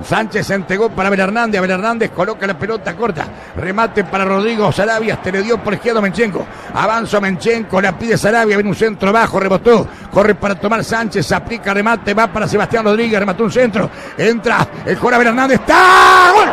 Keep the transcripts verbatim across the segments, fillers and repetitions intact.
Sánchez se entregó para Abel Hernández. Abel Hernández coloca la pelota corta. Remate para Rodrigo Sarabia. Te le dio por izquierda Menchenko. Avanza Menchenko. La pide Sarabia. Viene un centro bajo. Rebotó. Corre para tomar Sánchez. Aplica remate. Va para Sebastián Rodríguez. Remató un centro. Entra el jugador Abel Hernández. ¡Está! ¡Gol!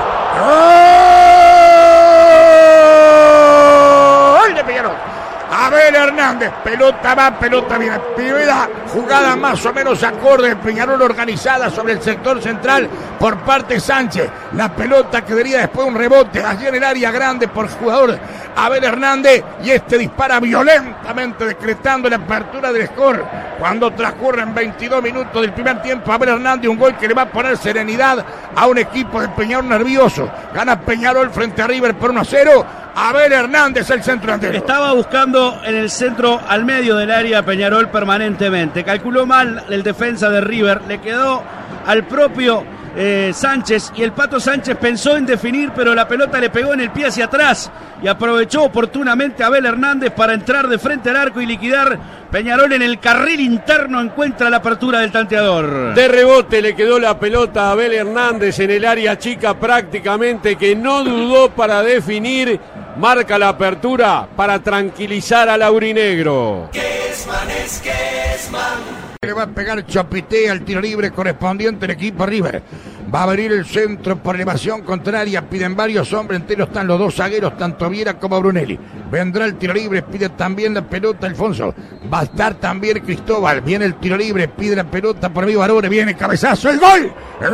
¡Gol de Peñarol! Abel Hernández, pelota va, pelota viene. Primera jugada más o menos acorde. Peñarol organizada sobre el sector central por parte de Sánchez. La pelota que daría después un rebote allí en el área grande por jugador Abel Hernández. Y este dispara violentamente decretando la apertura del score. Cuando transcurren veintidós minutos del primer tiempo, Abel Hernández, un gol que le va a poner serenidad a un equipo de Peñarol nervioso. Gana Peñarol frente a River por uno a cero. Abel Hernández, el centro delantero. Estaba buscando en el centro al medio del área Peñarol permanentemente. Calculó mal el defensa de River. Le quedó al propio eh, Sánchez. Y el Pato Sánchez pensó en definir, pero la pelota le pegó en el pie hacia atrás. Y aprovechó oportunamente a Abel Hernández para entrar de frente al arco y liquidar. Peñarol en el carril interno encuentra la apertura del tanteador. De rebote le quedó la pelota a Abel Hernández en el área chica prácticamente, que no dudó para definir. Marca la apertura para tranquilizar al aurinegro. Kessman es Kessman. Le va a pegar Chopitea al tiro libre correspondiente al equipo River. Va a abrir el centro por elevación contraria. Piden varios hombres enteros. Están los dos zagueros, tanto Viera como Brunelli. Vendrá el tiro libre. Pide también la pelota Alfonso. Va a estar también Cristóbal. Viene el tiro libre. Pide la pelota por mí Barone. Viene cabezazo. ¡El gol! ¡El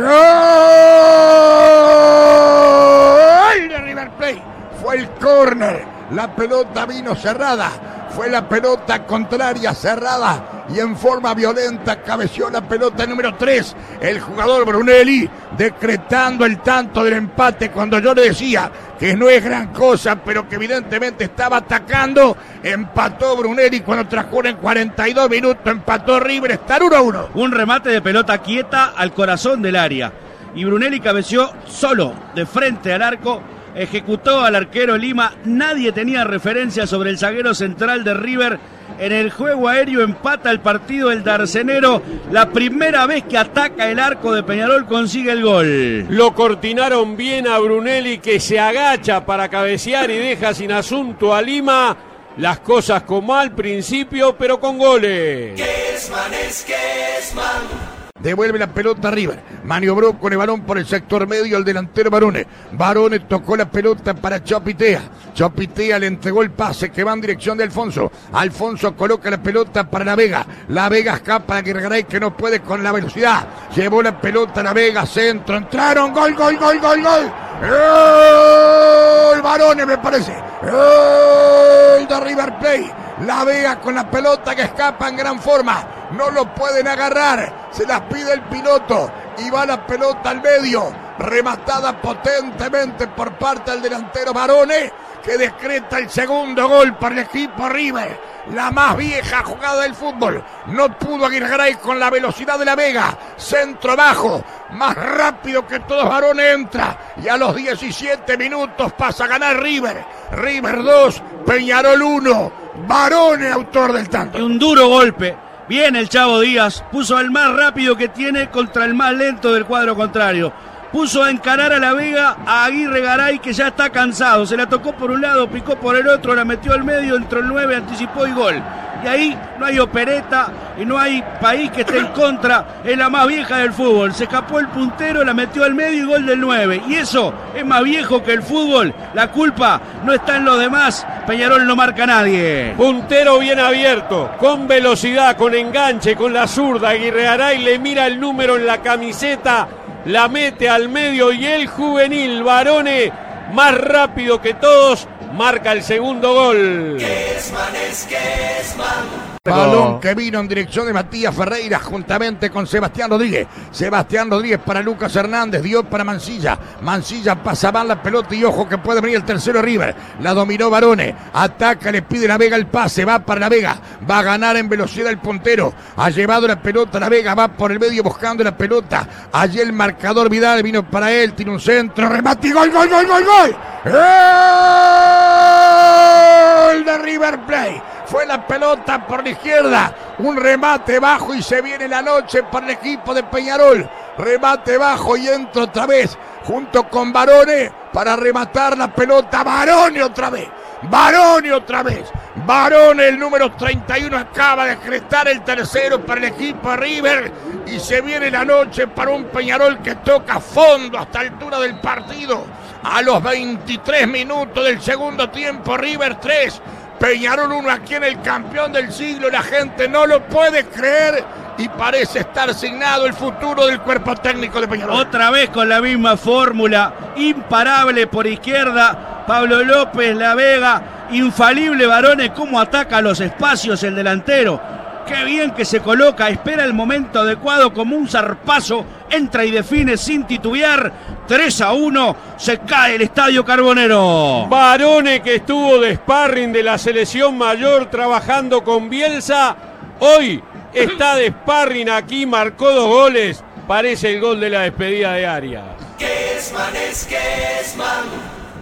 gol de River Plate! Fue el córner. La pelota vino cerrada. Fue la pelota contraria cerrada y en forma violenta cabeció la pelota número tres. El jugador Brunelli decretando el tanto del empate cuando yo le decía que no es gran cosa, pero que evidentemente estaba atacando. Empató Brunelli cuando transcurren cuarenta y dos minutos. Empató River, está uno a uno. Un remate de pelota quieta al corazón del área. Y Brunelli cabeció solo de frente al arco. Ejecutó al arquero Lima. Nadie tenía referencia sobre el zaguero central de River. En el juego aéreo empata el partido el darcenero. La primera vez que ataca el arco de Peñarol consigue el gol. Lo cortinaron bien a Brunelli, que se agacha para cabecear y deja sin asunto a Lima. Las cosas como al principio, pero con goles. Kessman es Kessman. Devuelve la pelota a River. Maniobró con el balón por el sector medio el delantero Barone. Barone tocó la pelota para Chopitea. Chopitea le entregó el pase que va en dirección de Alfonso. Alfonso coloca la pelota para La Vega. La Vega escapa a Guirgaray, que no puede con la velocidad. Llevó la pelota a La Vega, centro. Entraron, gol, gol, gol, gol, gol. ¡El Barone, me parece! ¡El de River Plate! La Vega con la pelota que escapa en gran forma. No lo pueden agarrar. Se las pide el piloto. Y va la pelota al medio. Rematada potentemente por parte del delantero Barone, que decreta el segundo gol para el equipo River. La más vieja jugada del fútbol. No pudo Aguirgaray con la velocidad de La Vega. Centro bajo. Más rápido que todos, Barone entra. Y a los diecisiete minutos pasa a ganar River. River dos, Peñarol uno. Barone, autor del tanto. Y un duro golpe. Bien el Chavo Díaz. Puso al más rápido que tiene contra el más lento del cuadro contrario. Puso a encarar a La Vega, a Aguirre Garay, que ya está cansado. Se la tocó por un lado, picó por el otro, la metió al medio, entró el nueve, anticipó y gol. Y ahí no hay opereta y no hay país que esté en contra. Es la más vieja del fútbol. Se escapó el puntero, la metió al medio y gol del nueve. Y eso es más viejo que el fútbol. La culpa no está en los demás. Peñarol no marca a nadie. Puntero bien abierto, con velocidad, con enganche, con la zurda. Aguirre Garay le mira el número en la camiseta. La mete al medio y el juvenil Barone, más rápido que todos, marca el segundo gol. Kessman es Kessman. Balón que vino en dirección de Matías Ferreira juntamente con Sebastián Rodríguez. Sebastián Rodríguez para Lucas Hernández, dio para Mancilla. Mancilla pasa mal la pelota y ojo que puede venir el tercero River. La dominó Barone, ataca, le pide La Vega el pase, va para La Vega. Va a ganar en velocidad el puntero. Ha llevado la pelota La Vega, va por el medio buscando la pelota. Allí el marcador Vidal vino para él, tiene un centro, remate y gol, gol, gol, gol, gol. ¡Gol de River Plate! Fue la pelota por la izquierda, un remate bajo y se viene la noche para el equipo de Peñarol. remate bajo y entra otra vez junto con Barone para rematar la pelota. Barone otra vez, Barone otra vez. Barone, el número treinta y uno, acaba de gestar el tercero para el equipo de River y se viene la noche para un Peñarol que toca fondo hasta altura del partido. A los veintitrés minutos del segundo tiempo, River tres, Peñarol uno, aquí en el campeón del siglo. La gente no lo puede creer y parece estar asignado el futuro del cuerpo técnico de Peñarol. Otra vez con la misma fórmula, imparable por izquierda, Pablo López, La Vega, infalible Barone, cómo ataca los espacios el delantero. Qué bien que se coloca, espera el momento adecuado como un zarpazo, entra y define sin titubear. tres a uno, se cae el Estadio Carbonero. Barone, que estuvo de sparring de la selección mayor trabajando con Bielsa, hoy está de sparring aquí, marcó dos goles, parece el gol de la despedida de Arias. Kessman es Kessman.